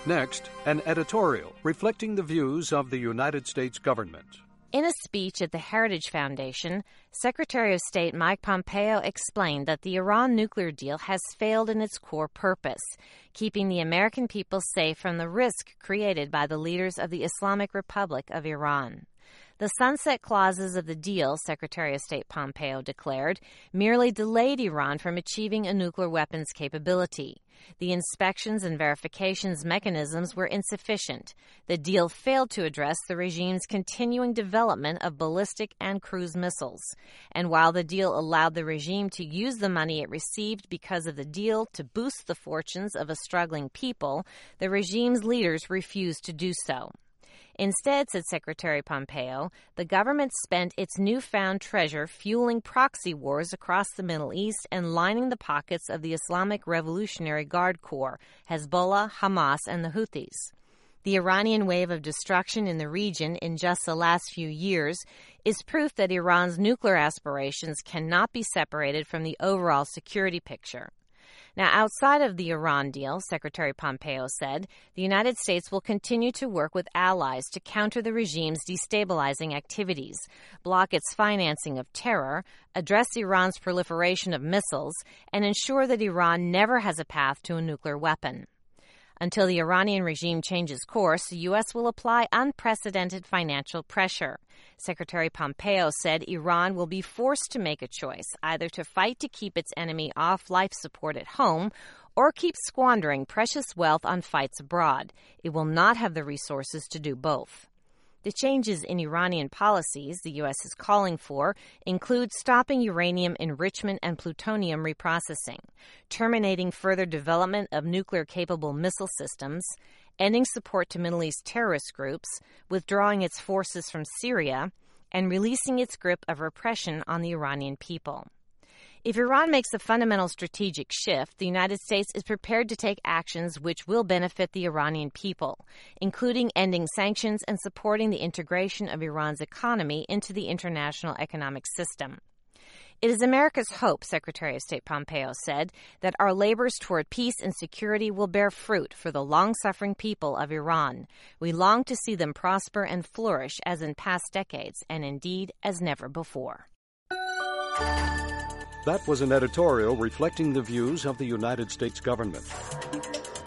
Next, an editorial reflecting the views of the United States government. In a speech at the Heritage Foundation, Secretary of State Mike Pompeo explained that the Iran nuclear deal has failed in its core purpose, keeping the American people safe from the risk created by the leaders of the Islamic Republic of Iran. The sunset clauses of the deal, Secretary of State Pompeo declared, merely delayed Iran from achieving a nuclear weapons capability. The inspections and verifications mechanisms were insufficient. The deal failed to address the regime's continuing development of ballistic and cruise missiles. And while the deal allowed the regime to use the money it received because of the deal to boost the fortunes of a struggling people, the regime's leaders refused to do so. Instead, said Secretary Pompeo, the government spent its newfound treasure fueling proxy wars across the Middle East and lining the pockets of the Islamic Revolutionary Guard Corps, Hezbollah, Hamas, and the Houthis. The Iranian wave of destruction in the region in just the last few years is proof that Iran's nuclear aspirations cannot be separated from the overall security picture. Now, outside of the Iran deal, Secretary Pompeo said, the United States will continue to work with allies to counter the regime's destabilizing activities, block its financing of terror, address Iran's proliferation of missiles, and ensure that Iran never has a path to a nuclear weapon. Until the Iranian regime changes course, the U.S. will apply unprecedented financial pressure. Secretary Pompeo said Iran will be forced to make a choice, either to fight to keep its enemy off life support at home or keep squandering precious wealth on fights abroad. It will not have the resources to do both. The changes in Iranian policies the U.S. is calling for include stopping uranium enrichment and plutonium reprocessing, terminating further development of nuclear-capable missile systems, ending support to Middle East terrorist groups, withdrawing its forces from Syria, and releasing its grip of repression on the Iranian people. If Iran makes a fundamental strategic shift, the United States is prepared to take actions which will benefit the Iranian people, including ending sanctions and supporting the integration of Iran's economy into the international economic system. It is America's hope, Secretary of State Pompeo said, that our labors toward peace and security will bear fruit for the long-suffering people of Iran. We long to see them prosper and flourish as in past decades, and indeed as never before. That was an editorial reflecting the views of the United States government.